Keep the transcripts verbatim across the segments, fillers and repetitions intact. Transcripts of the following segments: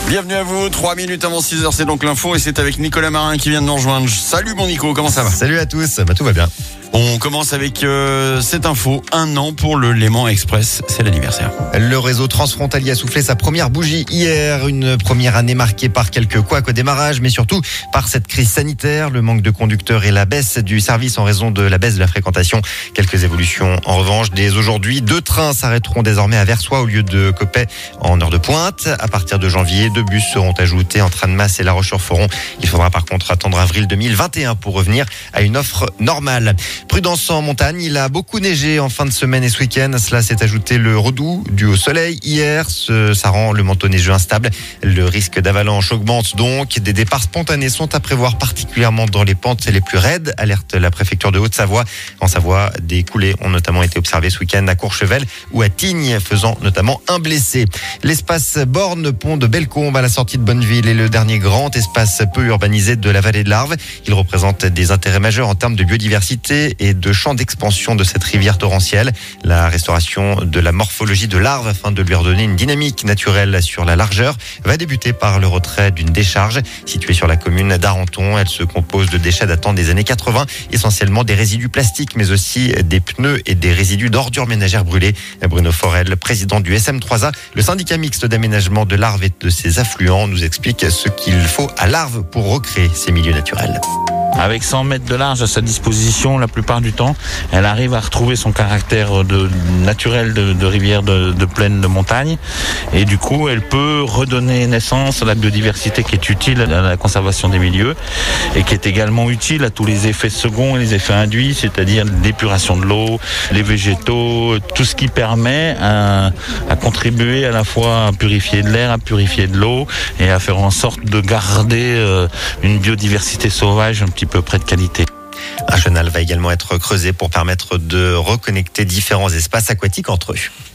Bienvenue à vous, trois minutes avant six heures, c'est donc l'info et c'est avec Nicolas Marin qui vient de nous rejoindre. Salut mon Nico, comment ça va? Salut à tous, bah, tout va bien. On commence avec euh, cette info, un an pour le Léman Express, c'est l'anniversaire. Le réseau transfrontalier a soufflé sa première bougie hier, une première année marquée par quelques couacs au démarrage, mais surtout par cette crise sanitaire, le manque de conducteurs et la baisse du service en raison de la baisse de la fréquentation. Quelques évolutions en revanche. Dès aujourd'hui, deux trains s'arrêteront désormais à Versoix au lieu de Coppet en heure de pointe. À partir de janvier, deux bus seront ajoutés entre Annemasse et La Roche-sur-Foron. Il faudra par contre attendre avril deux mille vingt et un pour revenir à une offre normale. Prudence en montagne, il a beaucoup neigé en fin de semaine et ce week-end. Cela s'est ajouté le redout dû au soleil hier. Ce, ça rend le manteau neigeux instable. Le risque d'avalanche augmente donc. Des départs spontanés sont à prévoir particulièrement dans les pentes les plus raides, alerte la préfecture de Haute-Savoie. En Savoie, des coulées ont notamment été observées ce week-end à Courchevel ou à Tignes, faisant notamment un blessé. L'espace Borne, pont de Bellecombe à la sortie de Bonneville est le dernier grand espace peu urbanisé de la vallée de l'Arve. Il représente des intérêts majeurs en termes de biodiversité et de champs d'expansion de cette rivière torrentielle. La restauration de la morphologie de l'Arve afin de lui redonner une dynamique naturelle sur la largeur va débuter par le retrait d'une décharge située sur la commune d'Arenton. Elle se compose de déchets datant des années quatre-vingts, essentiellement des résidus plastiques mais aussi des pneus et des résidus d'ordures ménagères brûlées. Bruno Forel, président du S M trois A, le syndicat mixte d'aménagement de l'Arve et de ses affluents, nous explique ce qu'il faut à l'Arve pour recréer ces milieux naturels. Avec cent mètres de large à sa disposition, la plupart du temps, elle arrive à retrouver son caractère de, naturel de, de rivière de, de plaine de montagne. Et du coup, elle peut redonner naissance à la biodiversité qui est utile à la conservation des milieux et qui est également utile à tous les effets seconds et les effets induits, c'est-à-dire l'épuration de l'eau, les végétaux, tout ce qui permet à, à contribuer à la fois à purifier de l'air, à purifier de l'eau et à faire en sorte de garder euh, une biodiversité sauvage un petit peu près de qualité. Un chenal va également être creusé pour permettre de reconnecter différents espaces aquatiques entre eux.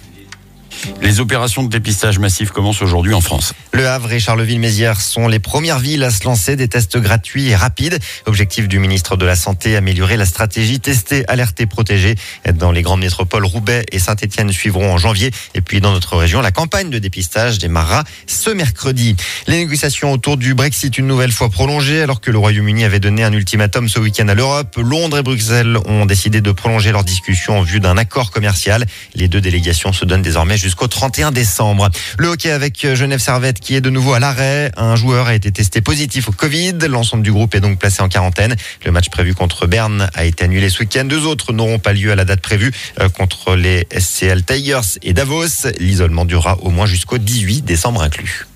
Les opérations de dépistage massif commencent aujourd'hui en France. Le Havre et Charleville-Mézières sont les premières villes à se lancer des tests gratuits et rapides. Objectif du ministre de la Santé, améliorer la stratégie tester, alerter, protéger. Dans les grandes métropoles, Roubaix et Saint-Étienne suivront en janvier. Et puis dans notre région, la campagne de dépistage démarrera ce mercredi. Les négociations autour du Brexit une nouvelle fois prolongées alors que le Royaume-Uni avait donné un ultimatum ce week-end à l'Europe. Londres et Bruxelles ont décidé de prolonger leurs discussions en vue d'un accord commercial. Les deux délégations se donnent désormais jusqu'au trente et un décembre. Le hockey avec Genève Servette qui est de nouveau à l'arrêt. Un joueur a été testé positif au Covid. L'ensemble du groupe est donc placé en quarantaine. Le match prévu contre Berne a été annulé ce week-end. Deux autres n'auront pas lieu à la date prévue contre les S C L Tigers et Davos. L'isolement durera au moins jusqu'au dix-huit décembre inclus.